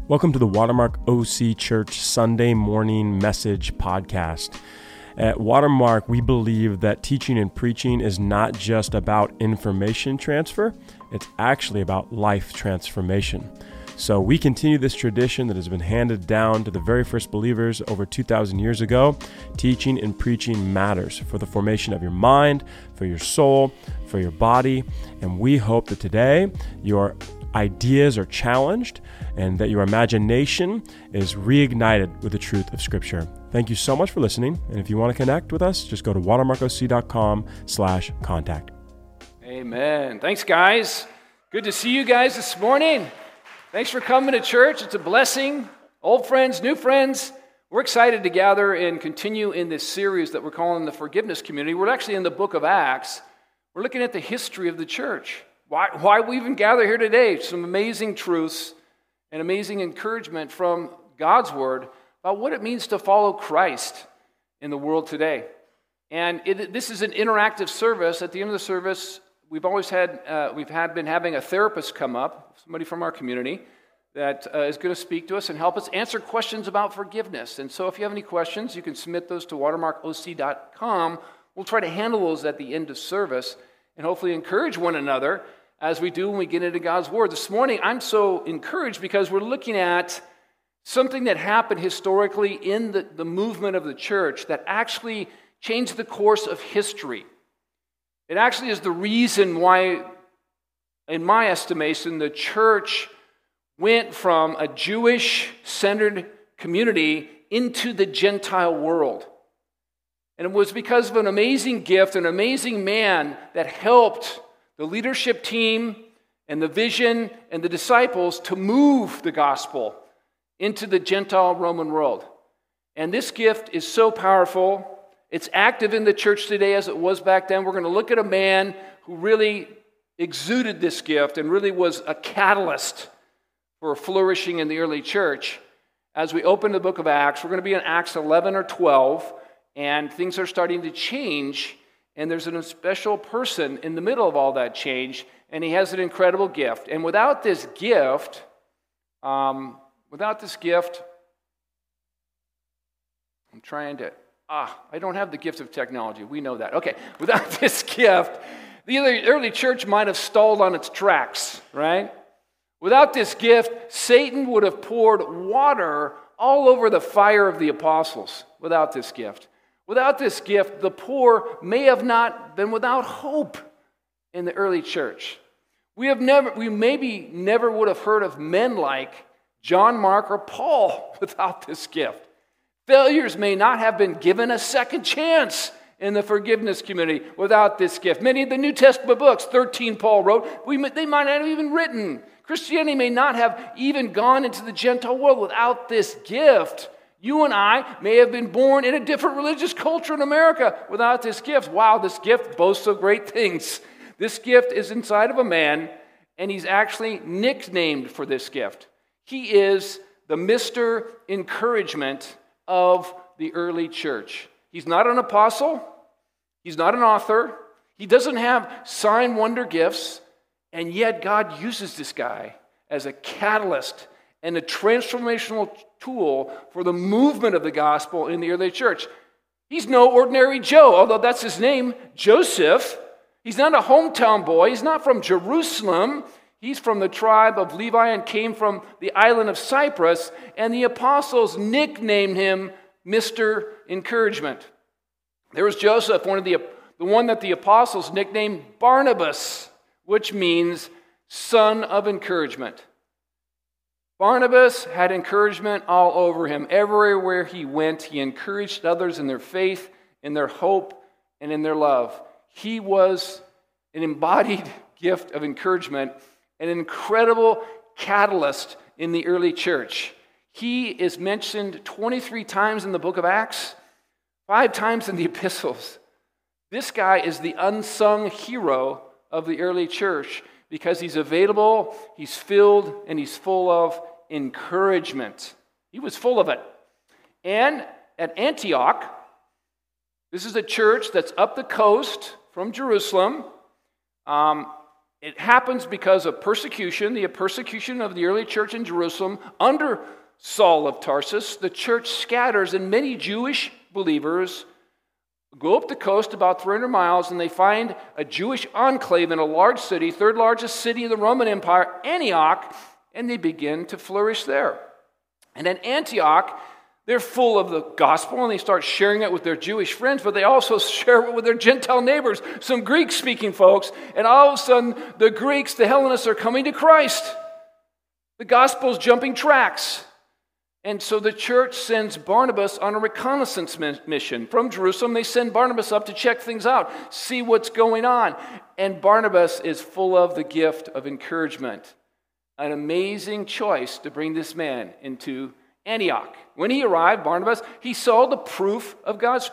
Welcome to the Watermark OC Church Sunday Morning Message Podcast. At Watermark, we believe that teaching and preaching is not just about information transfer, it's actually about life transformation. So we continue this tradition that has been handed down to the very first believers over 2,000 years ago. Teaching and preaching matters for the formation of your mind, for your soul, for your body, and we hope that today your ideas are challenged and that your imagination is reignited with the truth of Scripture. Thank you so much for listening. And if you want to connect with us, just go to watermarkoc.com/contact. Amen. Thanks, guys. Good to see you guys this morning. Thanks for coming to church. It's a blessing. Old friends, new friends. We're excited to gather and continue in this series that we're calling the Forgiveness Community. We're actually in the book of Acts. We're looking at the history of the church. Why we even gather here today. Some amazing truths and amazing encouragement from God's Word about what it means to follow Christ in the world today. And this is an interactive service. At the end of the service, we've been having a therapist come up, somebody from our community, that is going to speak to us and help us answer questions about forgiveness. And so if you have any questions, you can submit those to watermarkoc.com. We'll try to handle those at the end of service and hopefully encourage one another as we do when we get into God's Word. This morning, I'm so encouraged because we're looking at something that happened historically in the movement of the church that actually changed the course of history. It actually is the reason why, in my estimation, the church went from a Jewish-centered community into the Gentile world. And it was because of an amazing gift, an amazing man that helped the leadership team and the vision and the disciples to move the gospel into the Gentile Roman world. And this gift is so powerful. It's active in the church today as it was back then. We're going to look at a man who really exuded this gift and really was a catalyst for flourishing in the early church. As we open the book of Acts, we're going to be in Acts 11 or 12, and things are starting to change, and there's a special person in the middle of all that change, and he has an incredible gift. And without this gift, I don't have the gift of technology. We know that. Okay, without this gift, the early church might have stalled on its tracks, right? Without this gift, Satan would have poured water all over the fire of the apostles. Without this gift, the poor may have not been without hope in the early church. We maybe never would have heard of men like John Mark or Paul without this gift. Failures may not have been given a second chance in the forgiveness community without this gift. Many of the New Testament books, 13 Paul wrote, they might not have even written. Christianity may not have even gone into the Gentile world without this gift. You and I may have been born in a different religious culture in America without this gift. Wow, this gift boasts of great things. This gift is inside of a man, and he's actually nicknamed for this gift. He is the Mr. Encouragement of the early church. He's not an apostle. He's not an author. He doesn't have sign wonder gifts, and yet God uses this guy as a catalyst and a transformational tool for the movement of the gospel in the early church. He's no ordinary Joe, although that's his name, Joseph. He's not a hometown boy. He's not from Jerusalem. He's from the tribe of Levi and came from the island of Cyprus, and the apostles nicknamed him Mr. Encouragement. There was Joseph, the one that the apostles nicknamed Barnabas, which means son of encouragement. Barnabas had encouragement all over him. Everywhere he went, he encouraged others in their faith, in their hope, and in their love. He was an embodied gift of encouragement, an incredible catalyst in the early church. He is mentioned 23 times in the book of Acts, 5 times in the epistles. This guy is the unsung hero of the early church because he's available, he's filled, and he's full of encouragement. He was full of it. And at Antioch, this is a church that's up the coast from Jerusalem, It happens because of persecution, the persecution of the early church in Jerusalem under Saul of Tarsus. The church scatters, and many Jewish believers go up the coast about 300 miles, and they find a Jewish enclave in a large city, third largest city of the Roman Empire, Antioch, and they begin to flourish there. And in Antioch, they're full of the gospel, and they start sharing it with their Jewish friends, but they also share it with their Gentile neighbors, some Greek-speaking folks, and all of a sudden, the Greeks, the Hellenists, are coming to Christ. The gospel's jumping tracks. And so the church sends Barnabas on a reconnaissance mission. From Jerusalem, they send Barnabas up to check things out, see what's going on. And Barnabas is full of the gift of encouragement. An amazing choice to bring this man into Antioch. When he arrived, Barnabas, he saw the proof of God's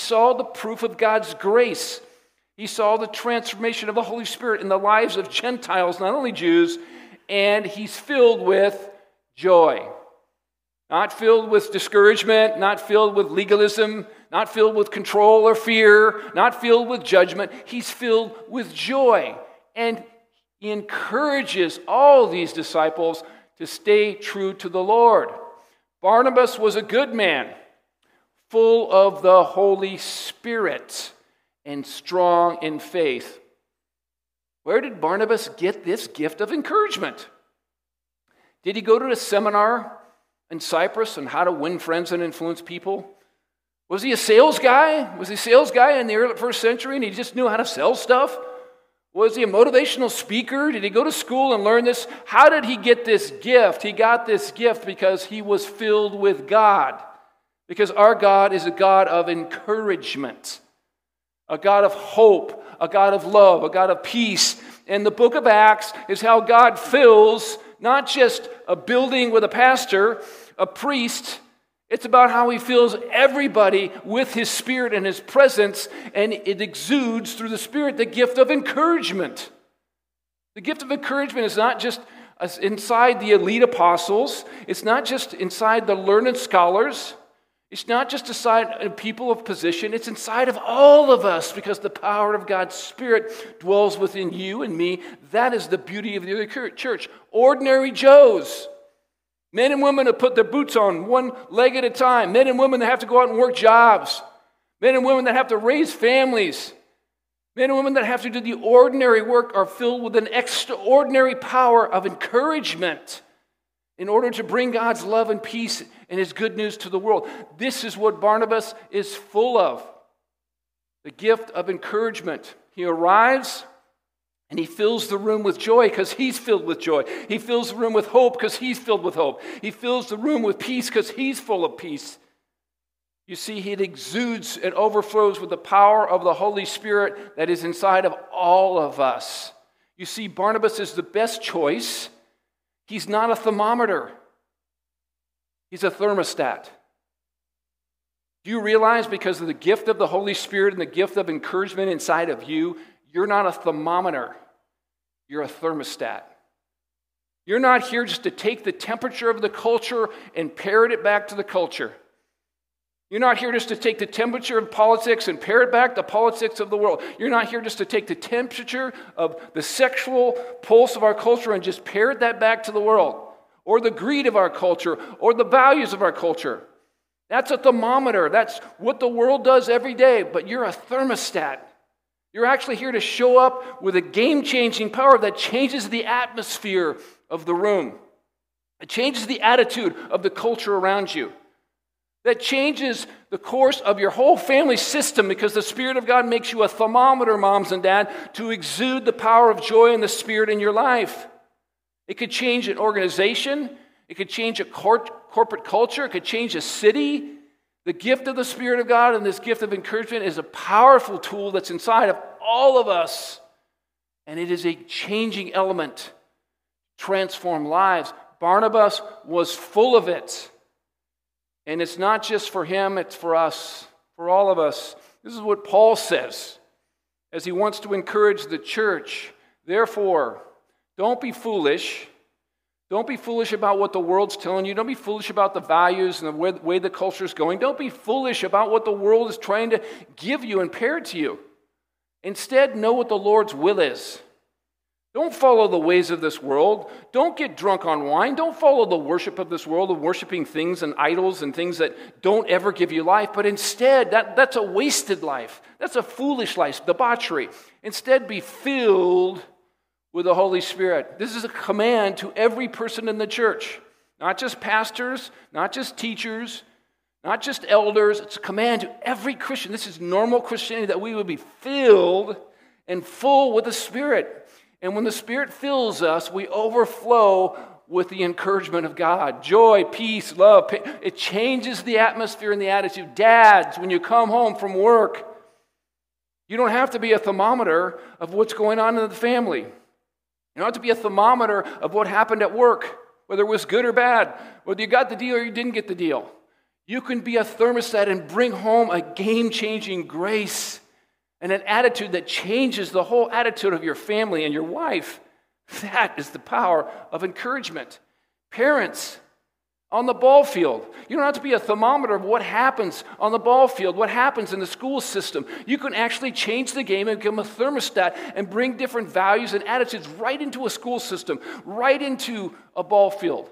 grace. He saw the transformation of the Holy Spirit in the lives of Gentiles, not only Jews, and he's filled with joy. Not filled with discouragement, not filled with legalism, not filled with control or fear, not filled with judgment. He's filled with joy. And he encourages all these disciples to stay true to the Lord. Barnabas was a good man, full of the Holy Spirit and strong in faith. Where did Barnabas get this gift of encouragement? Did he go to a seminar in Cyprus on how to win friends and influence people? Was he a sales guy? Was he a sales guy in the early first century and he just knew how to sell stuff? Was he a motivational speaker? Did he go to school and learn this? How did he get this gift? He got this gift because he was filled with God. Because our God is a God of encouragement, a God of hope, a God of love, a God of peace. And the book of Acts is how God fills not just a building with a pastor, a priest. It's about how he fills everybody with his Spirit and his presence, and it exudes through the Spirit the gift of encouragement. The gift of encouragement is not just inside the elite apostles. It's not just inside the learned scholars. It's not just inside people of position. It's inside of all of us because the power of God's Spirit dwells within you and me. That is the beauty of the early church. Ordinary Joes. Men and women that put their boots on one leg at a time. Men and women that have to go out and work jobs. Men and women that have to raise families. Men and women that have to do the ordinary work are filled with an extraordinary power of encouragement in order to bring God's love and peace and His good news to the world. This is what Barnabas is full of. The gift of encouragement. He arrives and he fills the room with joy because he's filled with joy. He fills the room with hope because he's filled with hope. He fills the room with peace because he's full of peace. You see, it exudes and overflows with the power of the Holy Spirit that is inside of all of us. You see, Barnabas is the best choice. He's not a thermometer. He's a thermostat. Do you realize because of the gift of the Holy Spirit and the gift of encouragement inside of you, you're not a thermometer. You're a thermostat. You're not here just to take the temperature of the culture and parrot it back to the culture. You're not here just to take the temperature of politics and parrot back the politics of the world. You're not here just to take the temperature of the sexual pulse of our culture and just parrot that back to the world, or the greed of our culture, or the values of our culture. That's a thermometer. That's what the world does every day, but you're a thermostat. You're actually here to show up with a game-changing power that changes the atmosphere of the room. It changes the attitude of the culture around you. That changes the course of your whole family system because the Spirit of God makes you a thermometer, moms and dad, to exude the power of joy and the Spirit in your life. It could change an organization. It could change a corporate culture. It could change a city. The gift of the Spirit of God and this gift of encouragement is a powerful tool that's inside of all of us. And it is a changing element to transform lives. Barnabas was full of it. And it's not just for him, it's for us, for all of us. This is what Paul says as he wants to encourage the church. Therefore, don't be foolish. Don't be foolish about what the world's telling you. Don't be foolish about the values and the way the culture is going. Don't be foolish about what the world is trying to give you and parrot to you. Instead, know what the Lord's will is. Don't follow the ways of this world. Don't get drunk on wine. Don't follow the worship of this world of worshiping things and idols and things that don't ever give you life. But instead, that's a wasted life. That's a foolish life, debauchery. Instead, be filled with the Holy Spirit. This is a command to every person in the church. Not just pastors, not just teachers, not just elders. It's a command to every Christian. This is normal Christianity, that we would be filled and full with the Spirit. And when the Spirit fills us, we overflow with the encouragement of God. Joy, peace, love. It changes the atmosphere and the attitude. Dads, when you come home from work, you don't have to be a thermometer of what's going on in the family. You don't have to be a thermometer of what happened at work, whether it was good or bad, whether you got the deal or you didn't get the deal. You can be a thermostat and bring home a game-changing grace and an attitude that changes the whole attitude of your family and your wife. That is the power of encouragement. Parents, on the ball field, you don't have to be a thermometer of what happens on the ball field, what happens in the school system. You can actually change the game and become a thermostat and bring different values and attitudes right into a school system, right into a ball field.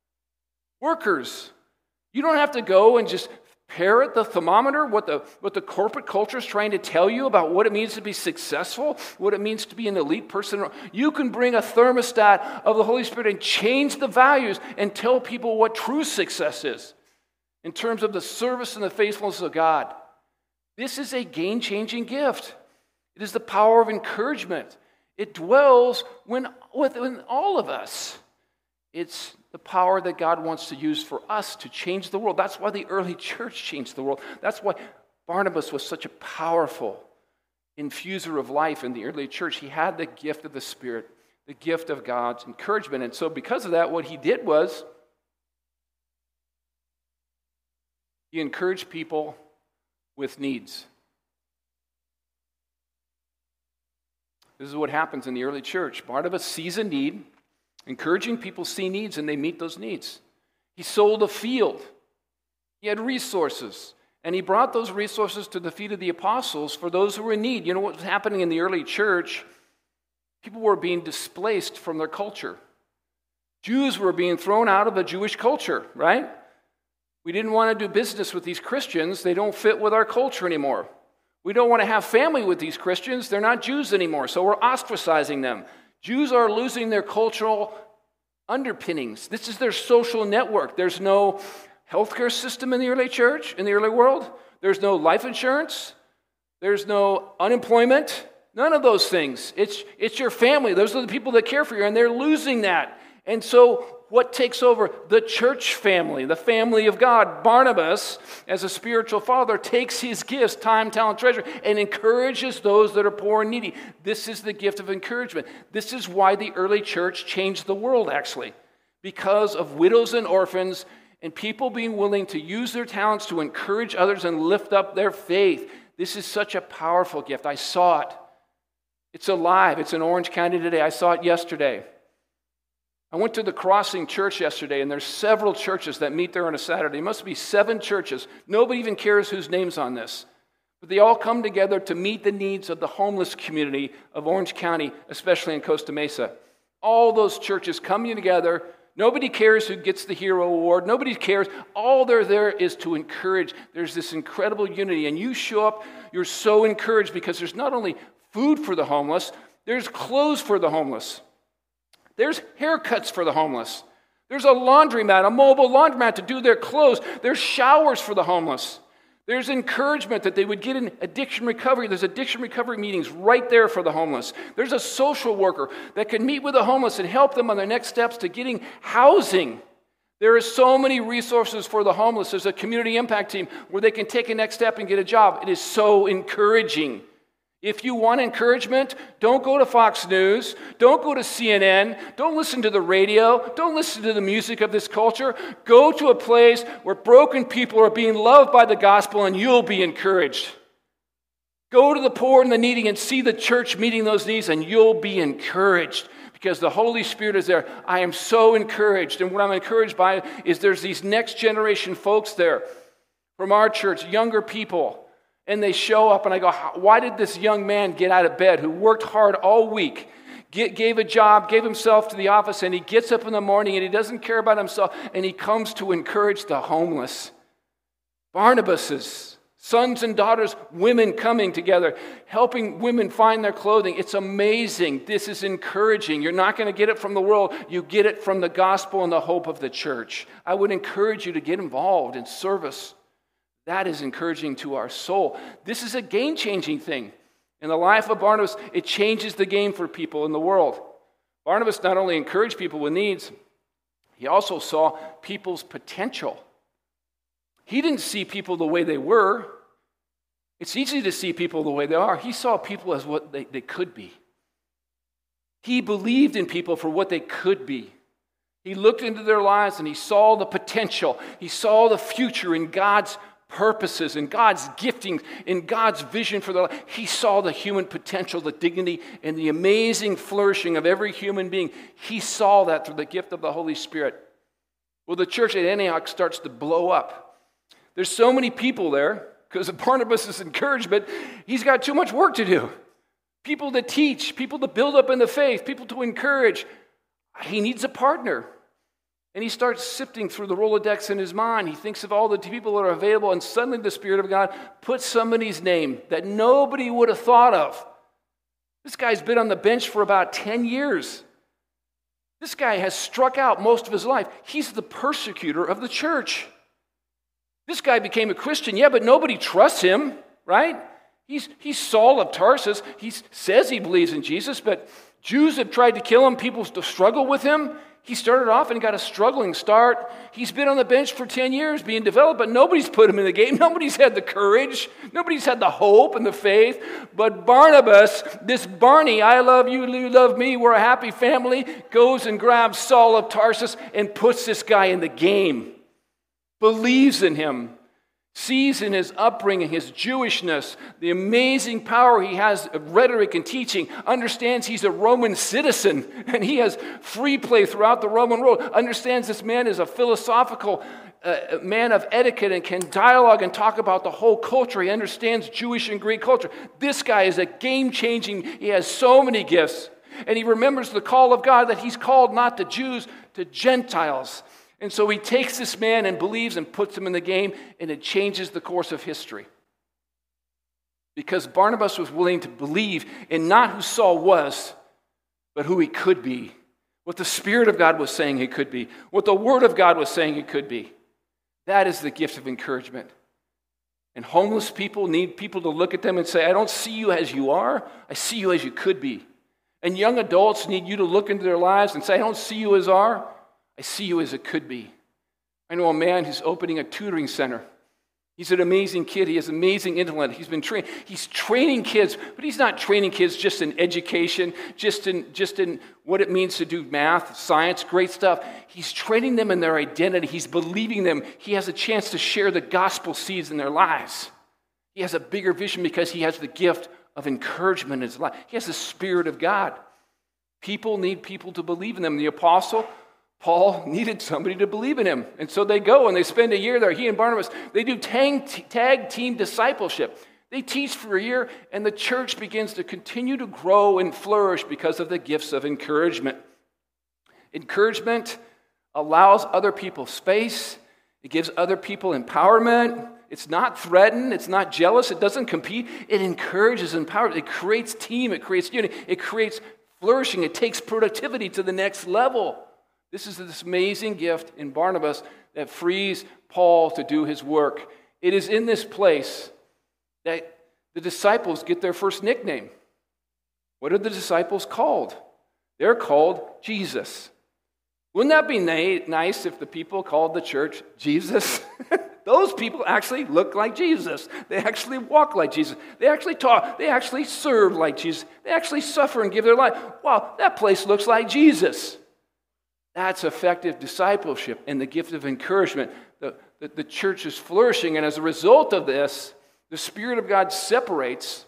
Workers, you don't have to go and just parrot the thermometer, what the corporate culture is trying to tell you about what it means to be successful, what it means to be an elite person. You can bring a thermostat of the Holy Spirit and change the values and tell people what true success is in terms of the service and the faithfulness of God. This is a game-changing gift. It is the power of encouragement. It dwells within all of us. It's the power that God wants to use for us to change the world. That's why the early church changed the world. That's why Barnabas was such a powerful infuser of life in the early church. He had the gift of the Spirit, the gift of God's encouragement. And so because of that, what he did was he encouraged people with needs. This is what happens in the early church. Barnabas sees a need. Encouraging people see needs, and they meet those needs. He sold a field. He had resources, and he brought those resources to the feet of the apostles for those who were in need. You know what was happening in the early church? People were being displaced from their culture. Jews were being thrown out of the Jewish culture, right? We didn't want to do business with these Christians. They don't fit with our culture anymore. We don't want to have family with these Christians. They're not Jews anymore, so we're ostracizing them. Jews are losing their cultural underpinnings. This is their social network. There's no healthcare system in the early church, in the early world. There's no life insurance. There's no unemployment. None of those things. It's your family. Those are the people that care for you, and they're losing that. And so what takes over? The church family, the family of God. Barnabas, as a spiritual father, takes his gifts, time, talent, treasure, and encourages those that are poor and needy. This is the gift of encouragement. This is why the early church changed the world, actually, because of widows and orphans and people being willing to use their talents to encourage others and lift up their faith. This is such a powerful gift. I saw it. It's alive. It's in Orange County today. I saw it yesterday. I went to the Crossing Church yesterday, and there's several churches that meet there on a Saturday. There must be 7 churches. Nobody even cares whose name's on this. But they all come together to meet the needs of the homeless community of Orange County, especially in Costa Mesa. All those churches coming together. Nobody cares who gets the hero award. Nobody cares. All they're there is to encourage. There's this incredible unity, and you show up, you're so encouraged because there's not only food for the homeless, there's clothes for the homeless. There's haircuts for the homeless. There's a laundromat, a mobile laundromat to do their clothes. There's showers for the homeless. There's encouragement that they would get in addiction recovery. There's addiction recovery meetings right there for the homeless. There's a social worker that can meet with the homeless and help them on their next steps to getting housing. There are so many resources for the homeless. There's a community impact team where they can take a next step and get a job. It is so encouraging. If you want encouragement, don't go to Fox News, don't go to CNN, don't listen to the radio, don't listen to the music of this culture. Go to a place where broken people are being loved by the gospel and you'll be encouraged. Go to the poor and the needy and see the church meeting those needs and you'll be encouraged because the Holy Spirit is there. I am so encouraged, and what I'm encouraged by is there's these next generation folks there from our church, younger people. And they show up, and I go, why did this young man get out of bed who worked hard all week, gave a job, gave himself to the office, and he gets up in the morning and he doesn't care about himself, and he comes to encourage the homeless. Barnabas's sons and daughters, women coming together, helping women find their clothing. It's amazing. This is encouraging. You're not going to get it from the world. You get it from the gospel and the hope of the church. I would encourage you to get involved in service. That is encouraging to our soul. This is a game-changing thing. In the life of Barnabas, it changes the game for people in the world. Barnabas not only encouraged people with needs, he also saw people's potential. He didn't see people the way they were. It's easy to see people the way they are. He saw people as what they could be. He believed in people for what they could be. He looked into their lives and he saw the potential. He saw the future in God's purposes, in God's gifting, in God's vision for their life. He saw the human potential, the dignity, and the amazing flourishing of every human being. He saw that through the gift of the Holy Spirit. Well, the church at Antioch starts to blow up. There's so many people there, because of Barnabas' encouragement, he's got too much work to do. People to teach, people to build up in the faith, people to encourage. He needs a partner. And he starts sifting through the Rolodex in his mind. He thinks of all the people that are available, and suddenly the Spirit of God puts somebody's name that nobody would have thought of. This guy's been on the bench for about 10 years. This guy has struck out most of his life. He's the persecutor of the church. This guy became a Christian, yeah, but nobody trusts him, right? He's Saul of Tarsus. He says he believes in Jesus, but Jews have tried to kill him. People struggle with him. He started off and got a struggling start. He's been on the bench for 10 years being developed, but nobody's put him in the game. Nobody's had the courage. Nobody's had the hope and the faith. But Barnabas, this Barney, I love you, you love me, we're a happy family, goes and grabs Saul of Tarsus and puts this guy in the game. Believes in him, sees in his upbringing, his Jewishness, the amazing power he has of rhetoric and teaching, understands he's a Roman citizen and he has free play throughout the Roman world, understands this man is a philosophical man of etiquette and can dialogue and talk about the whole culture. He understands Jewish and Greek culture. This guy is a game-changing, he has so many gifts. And he remembers the call of God that he's called not to Jews, to Gentiles. And so he takes this man and believes and puts him in the game, and it changes the course of history. Because Barnabas was willing to believe in not who Saul was, but who he could be. What the Spirit of God was saying he could be. What the Word of God was saying he could be. That is the gift of encouragement. And homeless people need people to look at them and say, I don't see you as you are, I see you as you could be. And young adults need you to look into their lives and say, I don't see you as are, I see you as it could be. I know a man who's opening a tutoring center. He's an amazing kid. He has amazing intellect. He's training kids, but he's not training kids just in education, just in what it means to do math, science, great stuff. He's training them in their identity. He's believing them. He has a chance to share the gospel seeds in their lives. He has a bigger vision because he has the gift of encouragement in his life. He has the Spirit of God. People need people to believe in them. The apostle Paul needed somebody to believe in him. And so they go and they spend a year there. He and Barnabas, they do tag team discipleship. They teach for a year, and the church begins to continue to grow and flourish because of the gifts of encouragement. Encouragement allows other people space. It gives other people empowerment. It's not threatened. It's not jealous. It doesn't compete. It encourages and empowers. It creates team. It creates unity. It creates flourishing. It takes productivity to the next level. This is this amazing gift in Barnabas that frees Paul to do his work. It is in this place that the disciples get their first nickname. What are the disciples called? They're called Jesus. Wouldn't that be nice if the people called the church Jesus? Those people actually look like Jesus. They actually walk like Jesus. They actually talk. They actually serve like Jesus. They actually suffer and give their life. Wow, that place looks like Jesus. That's effective discipleship and the gift of encouragement. The church is flourishing, and as a result of this, the Spirit of God separates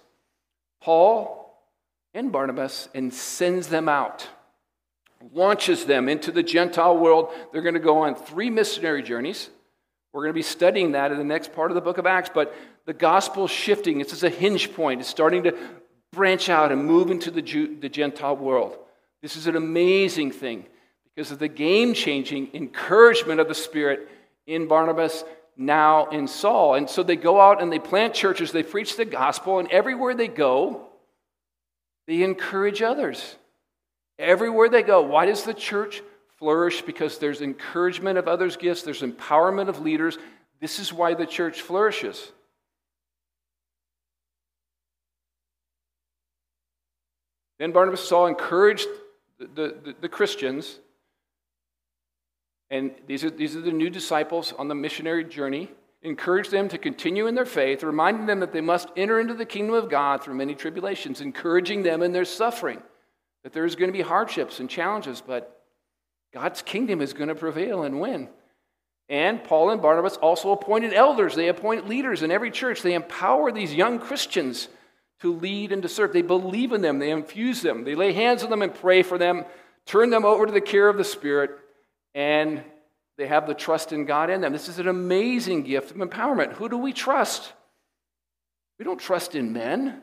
Paul and Barnabas and sends them out, launches them into the Gentile world. They're going to go on 3 missionary journeys. We're going to be studying that in the next part of the book of Acts, but the gospel is shifting. It's as a hinge point. It's starting to branch out and move into the Gentile world. This is an amazing thing because of the game-changing encouragement of the Spirit in Barnabas, now in Saul. And so they go out and they plant churches, they preach the gospel, and everywhere they go, they encourage others. Everywhere they go. Why does the church flourish? Because there's encouragement of others' gifts, there's empowerment of leaders. This is why the church flourishes. Then Barnabas and Saul encouraged the Christians, and these are the new disciples on the missionary journey, encouraged them to continue in their faith, reminding them that they must enter into the kingdom of God through many tribulations, encouraging them in their suffering, that there's going to be hardships and challenges, but God's kingdom is going to prevail and win. And Paul and Barnabas also appointed elders. They appoint leaders in every church. They empower these young Christians to lead and to serve. They believe in them. They infuse them. They lay hands on them and pray for them, turn them over to the care of the Spirit, and they have the trust in God in them. This is an amazing gift of empowerment. Who do we trust? We don't trust in men.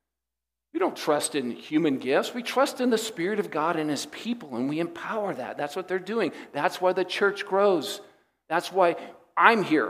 We don't trust in human gifts. We trust in the Spirit of God and His people, and we empower that. That's what they're doing. That's why the church grows. That's why I'm here.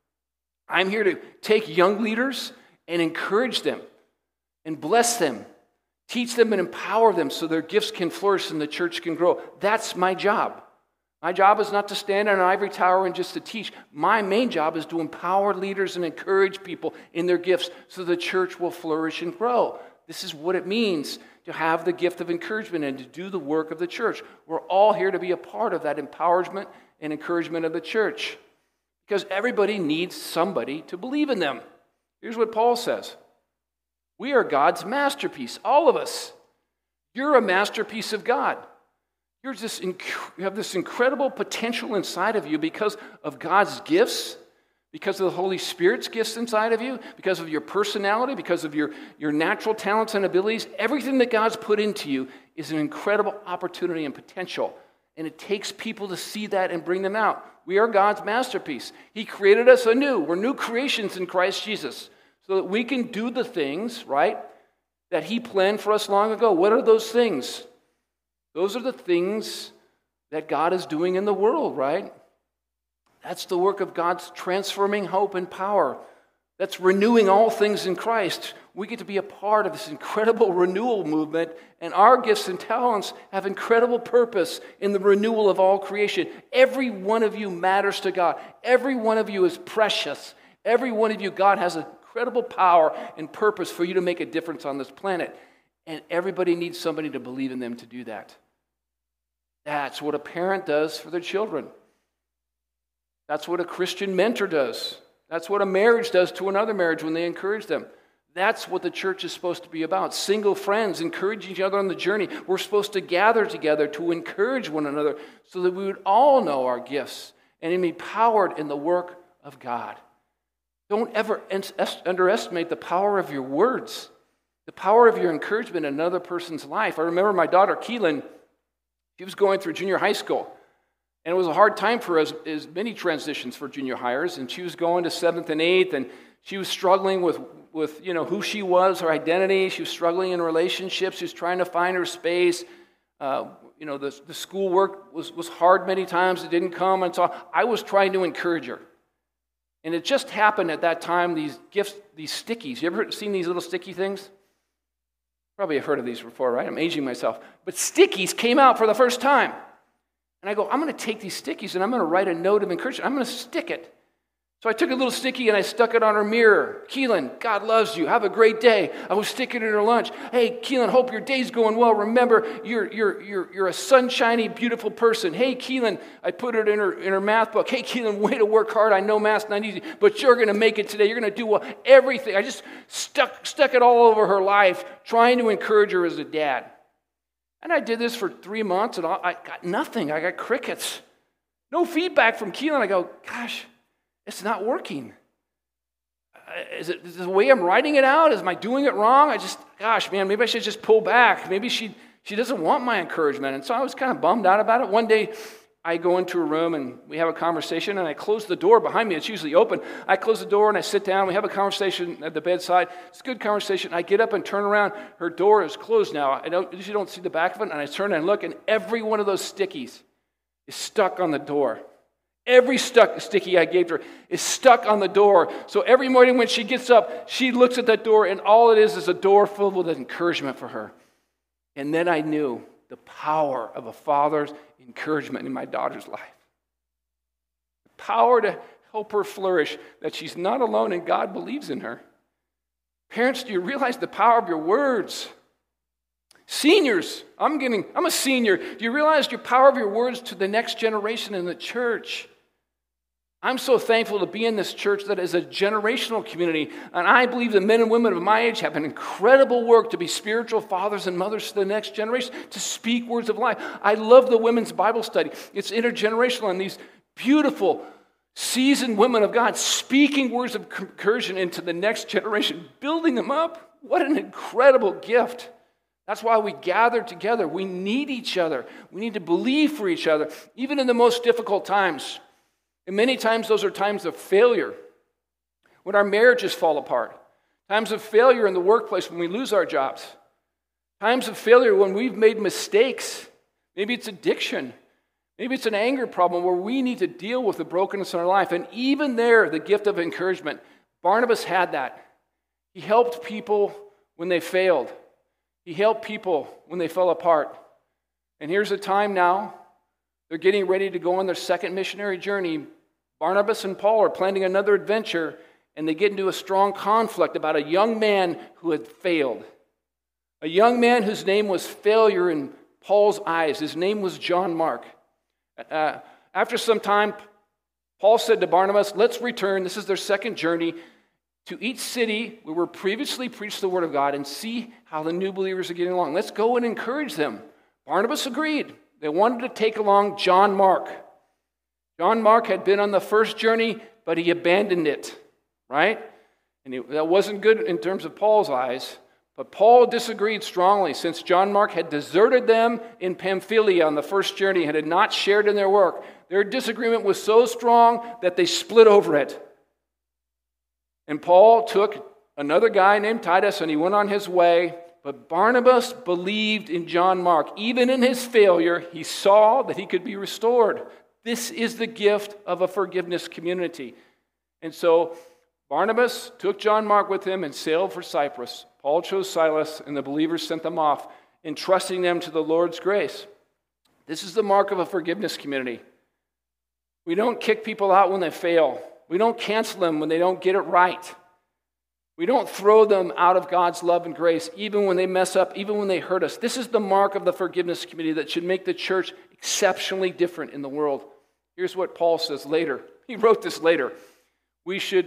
I'm here to take young leaders and encourage them and bless them, teach them and empower them so their gifts can flourish and the church can grow. That's my job. My job is not to stand in an ivory tower and just to teach. My main job is to empower leaders and encourage people in their gifts so the church will flourish and grow. This is what it means to have the gift of encouragement and to do the work of the church. We're all here to be a part of that empowerment and encouragement of the church because everybody needs somebody to believe in them. Here's what Paul says. We are God's masterpiece, all of us. You're a masterpiece of God. You have this incredible potential inside of you because of God's gifts, because of the Holy Spirit's gifts inside of you, because of your personality, because of your natural talents and abilities. Everything that God's put into you is an incredible opportunity and potential. And it takes people to see that and bring them out. We are God's masterpiece. He created us anew. We're new creations in Christ Jesus so that we can do the things, right, that He planned for us long ago. What are those things? Those are the things that God is doing in the world, right? That's the work of God's transforming hope and power. That's renewing all things in Christ. We get to be a part of this incredible renewal movement, and our gifts and talents have incredible purpose in the renewal of all creation. Every one of you matters to God. Every one of you is precious. Every one of you, God has incredible power and purpose for you to make a difference on this planet. And everybody needs somebody to believe in them to do that. That's what a parent does for their children. That's what a Christian mentor does. That's what a marriage does to another marriage when they encourage them. That's what the church is supposed to be about. Single friends encouraging each other on the journey. We're supposed to gather together to encourage one another so that we would all know our gifts and be empowered in the work of God. Don't ever underestimate the power of your words, the power of your encouragement in another person's life. I remember my daughter, Keelan, she was going through junior high school. And it was a hard time for us, as many transitions for junior hires. And she was going to 7th and 8th, and she was struggling with who she was, her identity. She was struggling in relationships. She was trying to find her space. The school work was hard many times. It didn't come. And so I was trying to encourage her. And it just happened at that time, these gifts, these stickies. You ever seen these little sticky things? Probably have heard of these before, right? I'm aging myself. But stickies came out for the first time. And I go, I'm going to take these stickies and I'm going to write a note of encouragement. I'm going to stick it. So I took a little sticky and I stuck it on her mirror. Keelan, God loves you. Have a great day. I was sticking it in her lunch. Hey, Keelan, hope your day's going well. Remember, you're a sunshiny, beautiful person. Hey, Keelan, I put it in her math book. Hey, Keelan, way to work hard. I know math's not easy, but you're going to make it today. You're going to do well. Everything. I just stuck it all over her life, trying to encourage her as a dad. And I did this for 3 months, and I got nothing. I got crickets. No feedback from Keelan. I go, gosh, it's not working. Is it the way I'm writing it out? Am I doing it wrong? Maybe I should just pull back. Maybe she doesn't want my encouragement. And so I was kind of bummed out about it. One day, I go into a room and we have a conversation, and I close the door behind me. It's usually open. I close the door and I sit down. We have a conversation at the bedside. It's a good conversation. I get up and turn around. Her door is closed now. I usually don't see the back of it, and I turn and look, and every one of those stickies is stuck on the door. Every sticky I gave her is stuck on the door. So every morning when she gets up, she looks at that door, and all it is a door filled with encouragement for her. And then I knew the power of a father's encouragement in my daughter's life. The power to help her flourish, that she's not alone and God believes in her. Parents, do you realize the power of your words? Seniors, I'm a senior. Do you realize your power of your words to the next generation in the church? I'm so thankful to be in this church that is a generational community, and I believe the men and women of my age have an incredible work to be spiritual fathers and mothers to the next generation, to speak words of life. I love the women's Bible study. It's intergenerational, and these beautiful, seasoned women of God speaking words of encouragement into the next generation, building them up. What an incredible gift. That's why we gather together. We need each other. We need to believe for each other, even in the most difficult times. And many times those are times of failure, when our marriages fall apart, times of failure in the workplace when we lose our jobs, times of failure when we've made mistakes. Maybe it's addiction. Maybe it's an anger problem where we need to deal with the brokenness in our life. And even there, the gift of encouragement, Barnabas had that. He helped people when they failed. He helped people when they fell apart. And here's a time now, they're getting ready to go on their second missionary journey. Barnabas and Paul are planning another adventure, and they get into a strong conflict about a young man who had failed. A young man whose name was failure in Paul's eyes. His name was John Mark. After some time, Paul said to Barnabas, let's return. This is their second journey to each city where we previously preached the word of God and see how the new believers are getting along. Let's go and encourage them. Barnabas agreed. They wanted to take along John Mark. John Mark had been on the first journey, but he abandoned it, right? And that wasn't good in terms of Paul's eyes. But Paul disagreed strongly, since John Mark had deserted them in Pamphylia on the first journey and had not shared in their work. Their disagreement was so strong that they split over it. And Paul took another guy named Titus, and he went on his way. But Barnabas believed in John Mark. Even in his failure, he saw that he could be restored. This is the gift of a forgiveness community. And so Barnabas took John Mark with him and sailed for Cyprus. Paul chose Silas, and the believers sent them off, entrusting them to the Lord's grace. This is the mark of a forgiveness community. We don't kick people out when they fail. We don't cancel them when they don't get it right. We don't throw them out of God's love and grace, even when they mess up, even when they hurt us. This is the mark of the forgiveness community that should make the church exceptionally different in the world. Here's what Paul says later. He wrote this later. We should,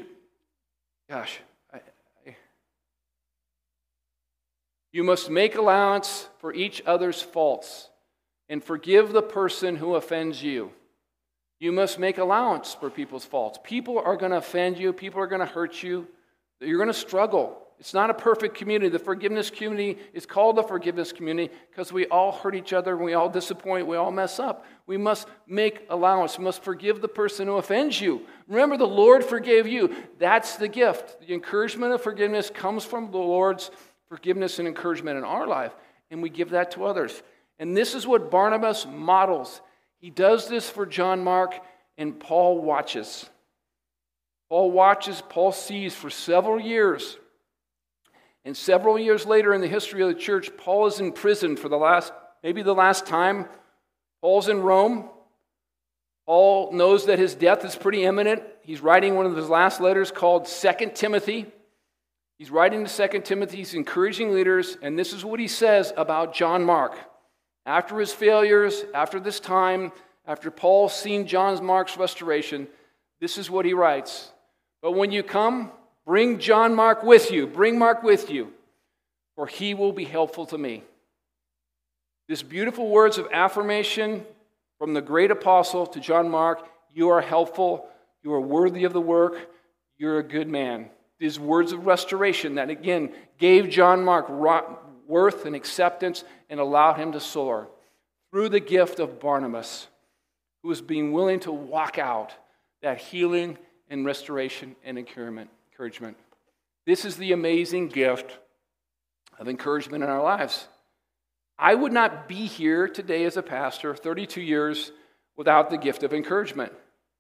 you must make allowance for each other's faults and forgive the person who offends you. You must make allowance for people's faults. People are going to offend you. People are going to hurt you. You're going to struggle. It's not a perfect community. The forgiveness community is called the forgiveness community because we all hurt each other, we all disappoint, we all mess up. We must make allowance. We must forgive the person who offends you. Remember, the Lord forgave you. That's the gift. The encouragement of forgiveness comes from the Lord's forgiveness and encouragement in our life, and we give that to others. And this is what Barnabas models. He does this for John Mark, and Paul watches. Paul watches, Paul sees for several years. And several years later in the history of the church, Paul is in prison for the last time. Paul's in Rome. Paul knows that his death is pretty imminent. He's writing one of his last letters called 2 Timothy. He's writing to 2 Timothy. He's encouraging leaders. And this is what he says about John Mark. After his failures, after this time, after Paul's seen John Mark's restoration, this is what he writes. But when you come, bring John Mark with you. Bring Mark with you, for he will be helpful to me. These beautiful words of affirmation from the great apostle to John Mark. You are helpful. You are worthy of the work. You're a good man. These words of restoration that, again, gave John Mark worth and acceptance and allowed him to soar through the gift of Barnabas. who is being willing to walk out that healing and restoration and encouragement. This is the amazing gift of encouragement in our lives. I would not be here today as a pastor, 32 years, without the gift of encouragement.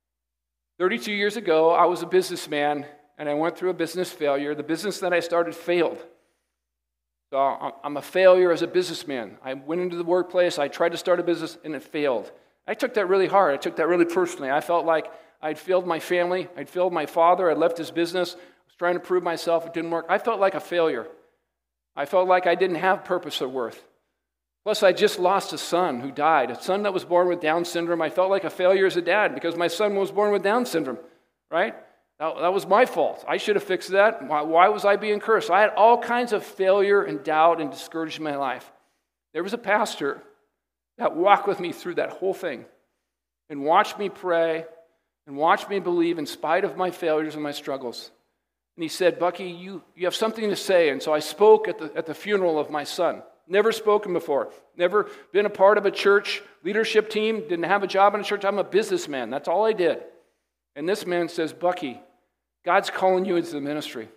32 years ago, I was a businessman, and I went through a business failure. The business that I started failed. So I'm a failure as a businessman. I went into the workplace, I tried to start a business, and it failed. I took that really hard. I took that really personally. I felt like I'd failed my family. I'd failed my father. I'd left his business. I was trying to prove myself. It didn't work. I felt like a failure. I felt like I didn't have purpose or worth. Plus, I just lost a son who died, a son that was born with Down syndrome. I felt like a failure as a dad because my son was born with Down syndrome, right? That was my fault. I should have fixed that. Why was I being cursed? I had all kinds of failure and doubt and discouragement in my life. There was a pastor that walked with me through that whole thing and watched me pray and watched me believe in spite of my failures and my struggles. And he said, Bucky, you have something to say. And so I spoke at the funeral of my son. Never spoken before. Never been a part of a church leadership team. Didn't have a job in a church. I'm a businessman. That's all I did. And this man says, Bucky, God's calling you into the ministry.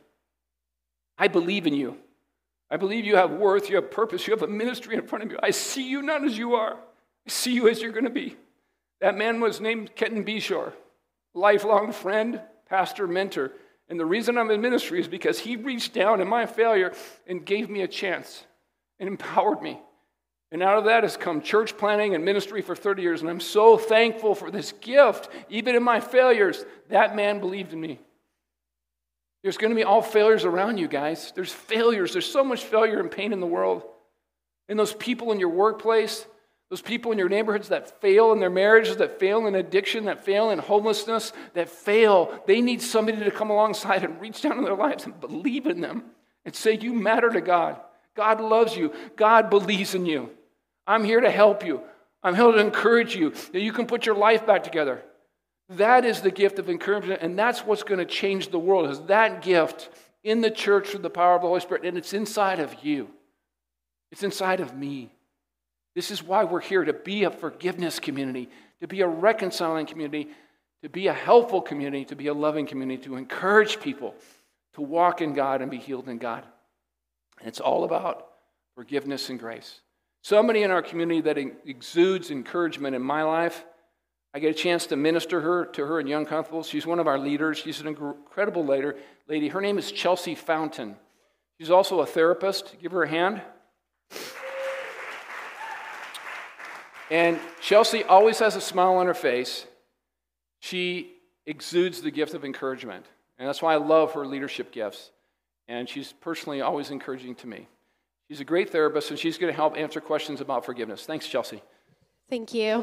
I believe in you. I believe you have worth, you have purpose, you have a ministry in front of you. I see you not as you are. I see you as you're going to be. That man was named Kenton Beshore, lifelong friend, pastor, mentor. And the reason I'm in ministry is because he reached down in my failure and gave me a chance and empowered me. And out of that has come church planning and ministry for 30 years. And I'm so thankful for this gift. Even in my failures, that man believed in me. There's going to be all failures around you, guys. There's failures. There's so much failure and pain in the world. And those people in your workplace, those people in your neighborhoods that fail in their marriages, that fail in addiction, that fail in homelessness, that fail, they need somebody to come alongside and reach down in their lives and believe in them and say, you matter to God. God loves you. God believes in you. I'm here to help you. I'm here to encourage you that you can put your life back together. That is the gift of encouragement, and that's what's going to change the world, is that gift in the church through the power of the Holy Spirit, and it's inside of you. It's inside of me. This is why we're here, to be a forgiveness community, to be a reconciling community, to be a helpful community, to be a loving community, to encourage people to walk in God and be healed in God. And it's all about forgiveness and grace. Somebody in our community that exudes encouragement in my life, I get a chance to minister to her in Young Comfortable. She's one of our leaders. She's an incredible lady. Her name is Chelsea Fountain. She's also a therapist. Give her a hand. And Chelsea always has a smile on her face. She exudes the gift of encouragement. And that's why I love her leadership gifts. And she's personally always encouraging to me. She's a great therapist, and she's going to help answer questions about forgiveness. Thanks, Chelsea. Thank you.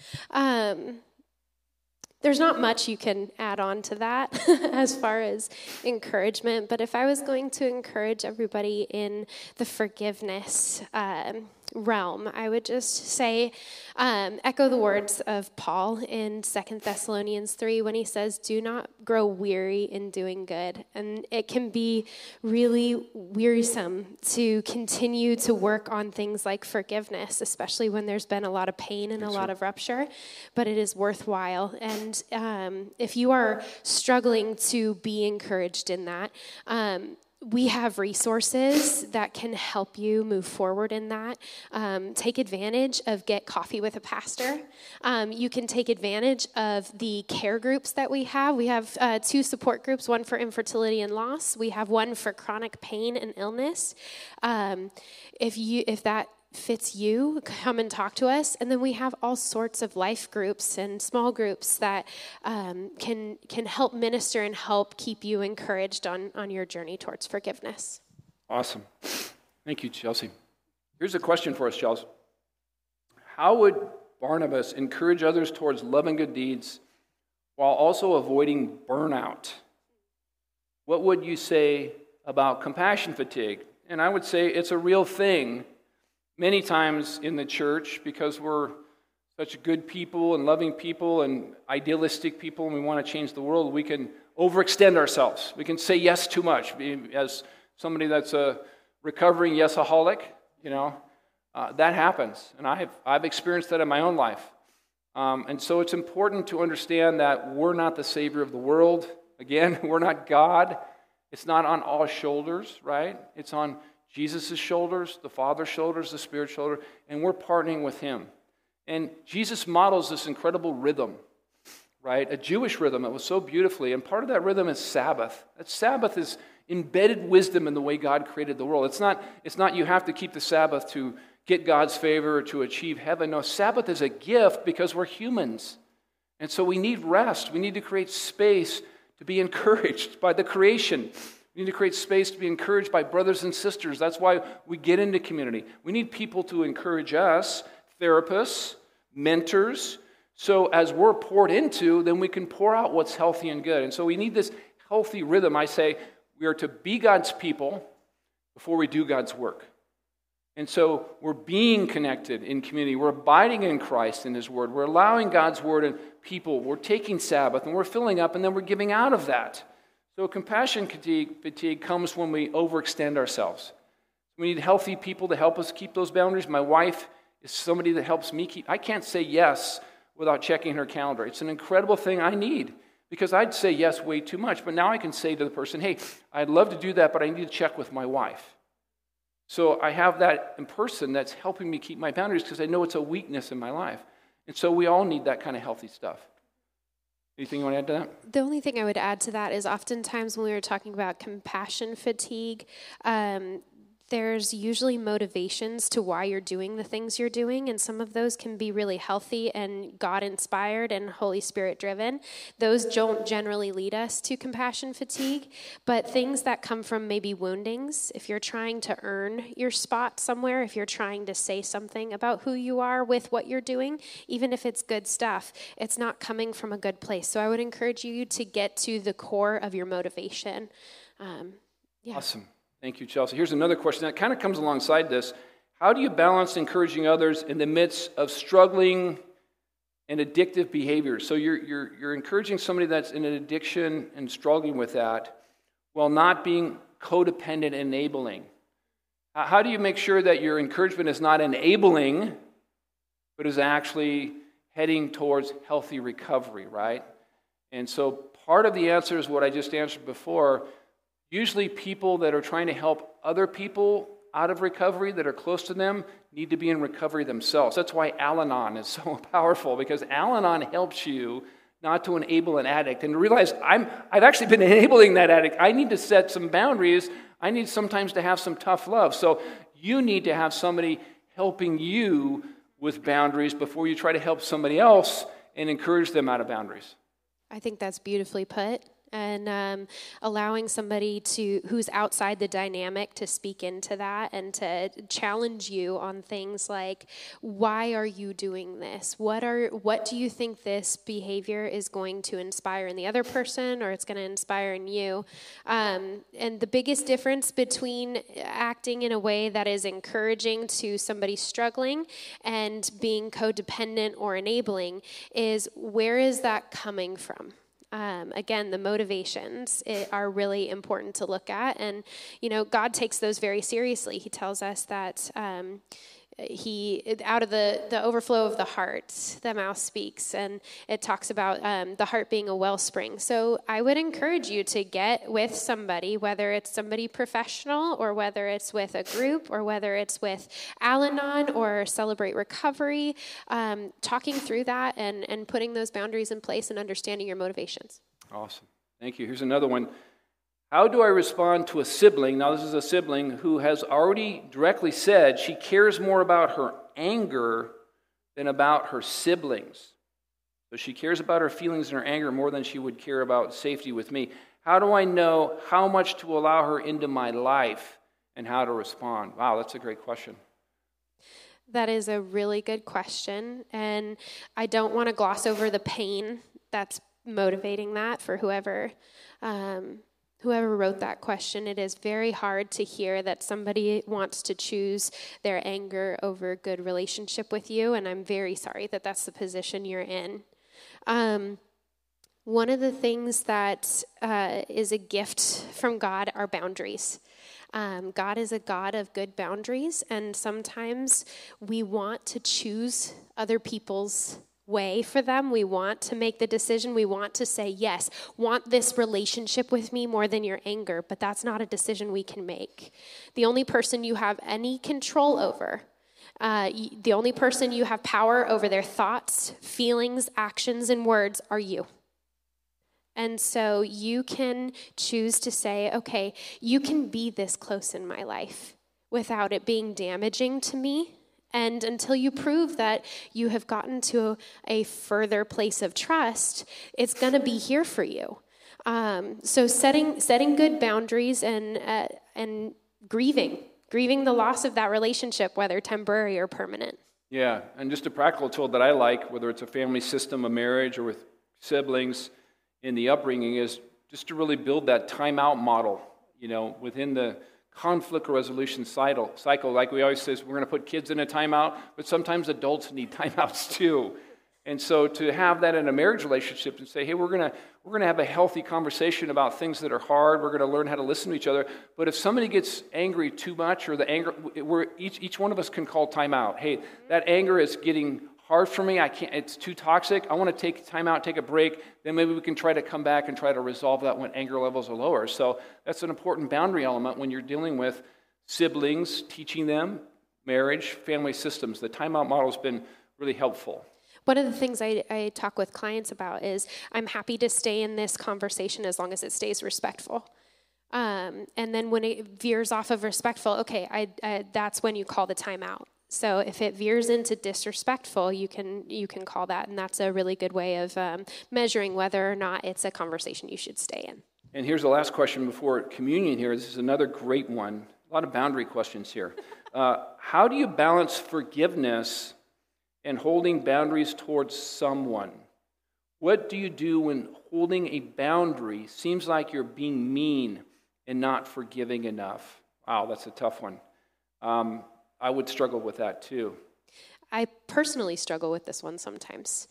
There's not much you can add on to that as far as encouragement, but if I was going to encourage everybody in the forgiveness realm, I would just say, echo the words of Paul in 2 Thessalonians 3 when he says, do not grow weary in doing good. And it can be really wearisome to continue to work on things like forgiveness, especially when there's been a lot of pain and a lot of rupture, but it is worthwhile. And if you are struggling to be encouraged in that, we have resources that can help you move forward in that. Take advantage of Get Coffee with a Pastor. You can take advantage of the care groups that we have. We have 2 support groups, one for infertility and loss. We have one for chronic pain and illness. If that fits you, come and talk to us. And then we have all sorts of life groups and small groups that can help minister and help keep you encouraged on your journey towards forgiveness. Awesome. Thank you, Chelsea. Here's a question for us, Chelsea. How would Barnabas encourage others towards love and good deeds while also avoiding burnout? What would you say about compassion fatigue? And I would say it's a real thing many times in the church, because we're such good people and loving people and idealistic people, and we want to change the world, we can overextend ourselves. We can say yes too much. As somebody that's a recovering yesaholic, that happens. And I've experienced that in my own life. And so it's important to understand that we're not the Savior of the world. Again, we're not God. It's not on our shoulders, right? It's on Jesus' shoulders, the Father's shoulders, the Spirit's shoulder, and we're partnering with Him. And Jesus models this incredible rhythm, right? A Jewish rhythm that was so beautifully, and part of that rhythm is Sabbath. That Sabbath is embedded wisdom in the way God created the world. It's not you have to keep the Sabbath to get God's favor or to achieve heaven. No, Sabbath is a gift because we're humans. And so we need rest. We need to create space to be encouraged by the creation. We need to create space to be encouraged by brothers and sisters. That's why we get into community. We need people to encourage us, therapists, mentors. So as we're poured into, then we can pour out what's healthy and good. And so we need this healthy rhythm. I say we are to be God's people before we do God's work. And so we're being connected in community. We're abiding in Christ and His Word. We're allowing God's Word and people. We're taking Sabbath and we're filling up and then we're giving out of that. So compassion fatigue comes when we overextend ourselves. We need healthy people to help us keep those boundaries. My wife is somebody that helps me keep. I can't say yes without checking her calendar. It's an incredible thing I need because I'd say yes way too much. But now I can say to the person, hey, I'd love to do that, but I need to check with my wife. So I have that in person that's helping me keep my boundaries because I know it's a weakness in my life. And so we all need that kind of healthy stuff. Anything you want to add to that? The only thing I would add to that is oftentimes when we were talking about compassion fatigue, there's usually motivations to why you're doing the things you're doing, and some of those can be really healthy and God-inspired and Holy Spirit-driven. Those don't generally lead us to compassion fatigue, but things that come from maybe woundings, if you're trying to earn your spot somewhere, if you're trying to say something about who you are with what you're doing, even if it's good stuff, it's not coming from a good place. So I would encourage you to get to the core of your motivation. Awesome. Thank you, Chelsea. Here's another question that kind of comes alongside this. How do you balance encouraging others in the midst of struggling and addictive behavior? So you're encouraging somebody that's in an addiction and struggling with that while not being codependent and enabling. How do you make sure that your encouragement is not enabling, but is actually heading towards healthy recovery, right? And so part of the answer is what I just answered before. Usually people that are trying to help other people out of recovery that are close to them need to be in recovery themselves. That's why Al-Anon is so powerful, because Al-Anon helps you not to enable an addict and to realize I've actually been enabling that addict. I need to set some boundaries. I need sometimes to have some tough love. So you need to have somebody helping you with boundaries before you try to help somebody else and encourage them out of boundaries. I think that's beautifully put. And allowing somebody who's outside the dynamic to speak into that and to challenge you on things like, why are you doing this? What do you think this behavior is going to inspire in the other person, or it's going to inspire in you? And the biggest difference between acting in a way that is encouraging to somebody struggling and being codependent or enabling is, where is that coming from? Again, the motivations are really important to look at. And, God takes those very seriously. He tells us that out of the overflow of the heart, the mouth speaks. And it talks about the heart being a wellspring. So I would encourage you to get with somebody, whether it's somebody professional or whether it's with a group or whether it's with Al-Anon or Celebrate Recovery, talking through that and putting those boundaries in place and understanding your motivations. Awesome. Thank you. Here's another one. How do I respond to a sibling? Now, this is a sibling who has already directly said she cares more about her anger than about her siblings. So she cares about her feelings and her anger more than she would care about safety with me. How do I know how much to allow her into my life and how to respond? Wow, that's a great question. That is a really good question. And I don't want to gloss over the pain that's motivating that for whoever wrote that question. It is very hard to hear that somebody wants to choose their anger over good relationship with you, and I'm very sorry that that's the position you're in. One of the things that is a gift from God are boundaries. God is a God of good boundaries, and sometimes we want to choose other people's way for them. We want to make the decision. We want to say, yes, want this relationship with me more than your anger, but that's not a decision we can make. The only person you have any control over, the only person you have power over their thoughts, feelings, actions, and words are you. And so you can choose to say, okay, you can be this close in my life without it being damaging to me. And until you prove that you have gotten to a further place of trust, it's going to be here for you. So setting good boundaries and grieving the loss of that relationship, whether temporary or permanent. Yeah, and just a practical tool that I like, whether it's a family system, a marriage, or with siblings in the upbringing, is just to really build that timeout model, within the conflict resolution cycle. Like we always say, we're going to put kids in a timeout, but sometimes adults need timeouts too. And so to have that in a marriage relationship and say, hey, we're going to have a healthy conversation about things that are hard. We're going to learn how to listen to each other. But if somebody gets angry too much, or the anger, each one of us can call timeout. Hey, that anger is getting hard for me. I can't. It's too toxic. I want to take time out, take a break. Then maybe we can try to come back and try to resolve that when anger levels are lower. So that's an important boundary element when you're dealing with siblings, teaching them, marriage, family systems. The timeout model has been really helpful. One of the things I talk with clients about is I'm happy to stay in this conversation as long as it stays respectful. And then when it veers off of respectful, okay, that's when you call the timeout. So if it veers into disrespectful, you can call that, and that's a really good way of measuring whether or not it's a conversation you should stay in. And here's the last question before communion here. This is another great one. A lot of boundary questions here. How do you balance forgiveness and holding boundaries towards someone? What do you do when holding a boundary seems like you're being mean and not forgiving enough? Wow, that's a tough one. I would struggle with that too. I personally struggle with this one sometimes.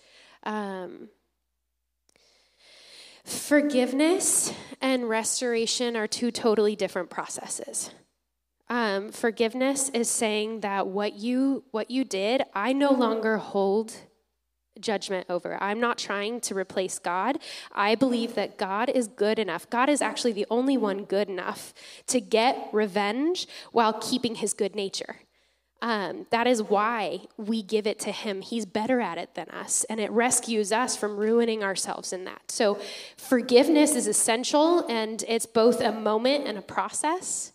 Forgiveness and restoration are two totally different processes. Forgiveness is saying that what you did, I no longer hold judgment over. I'm not trying to replace God. I believe that God is good enough. God is actually the only one good enough to get revenge while keeping his good nature. That is why we give it to him. He's better at it than us, and it rescues us from ruining ourselves in that. So forgiveness is essential, and it's both a moment and a process.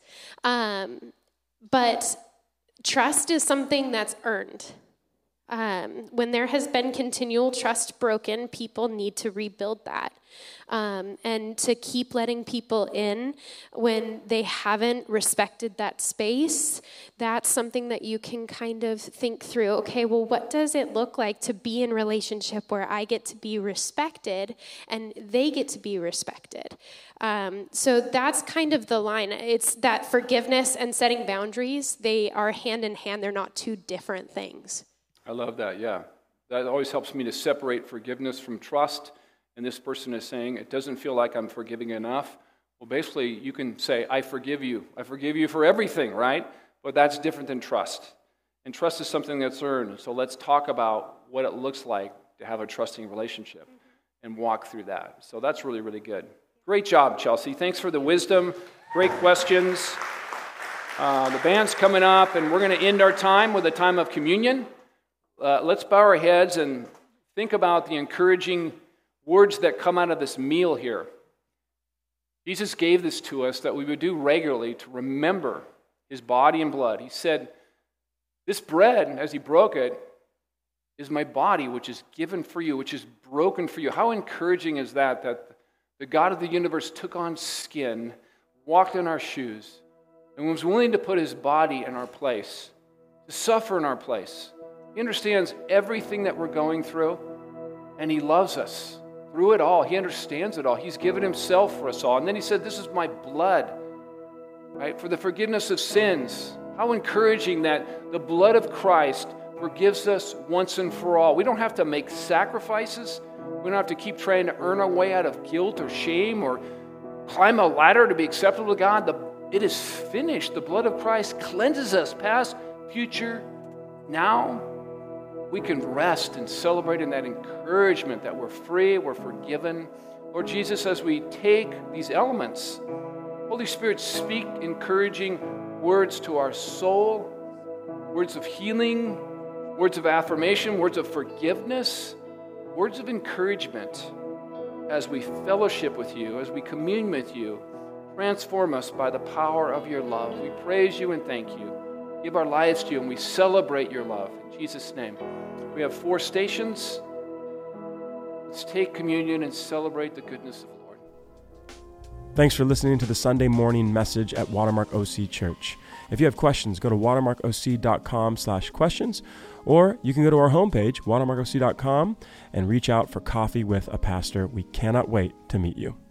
But trust is something that's earned. When there has been continual trust broken, people need to rebuild that. And to keep letting people in when they haven't respected that space, that's something that you can kind of think through. Okay, well, what does it look like to be in a relationship where I get to be respected and they get to be respected? So that's kind of the line. It's that forgiveness and setting boundaries, they are hand in hand. They're not two different things. I love that, yeah. That always helps me to separate forgiveness from trust. And this person is saying, it doesn't feel like I'm forgiving enough. Well, basically, you can say, I forgive you. I forgive you for everything, right? But that's different than trust. And trust is something that's earned. So let's talk about what it looks like to have a trusting relationship and walk through that. So that's really, really good. Great job, Chelsea. Thanks for the wisdom. Great questions. The band's coming up, and we're going to end our time with a time of communion. Let's bow our heads and think about the encouraging words that come out of this meal here. Jesus gave this to us that we would do regularly to remember his body and blood. He said, this bread, as he broke it, is my body, which is given for you, which is broken for you. How encouraging is that the God of the universe took on skin, walked in our shoes, and was willing to put his body in our place, to suffer in our place. He understands everything that we're going through, and he loves us through it all. He understands it all. He's given himself for us all. And then he said, this is my blood, right, for the forgiveness of sins. How encouraging that the blood of Christ forgives us once and for all. We don't have to make sacrifices. We don't have to keep trying to earn our way out of guilt or shame or climb a ladder to be acceptable to God. It is finished. The blood of Christ cleanses us, past, future, now. we can rest and celebrate in that encouragement that we're free, we're forgiven. Lord Jesus, as we take these elements, Holy Spirit, speak encouraging words to our soul, words of healing, words of affirmation, words of forgiveness, words of encouragement as we fellowship with you, as we commune with you. Transform us by the power of your love. We praise you and thank you. Give our lives to you and we celebrate your love. In Jesus' name. We have 4 stations. Let's take communion and celebrate the goodness of the Lord. Thanks for listening to the Sunday morning message at Watermark OC Church. If you have questions, go to watermarkoc.com/questions, or you can go to our homepage, watermarkoc.com, and reach out for coffee with a pastor. We cannot wait to meet you.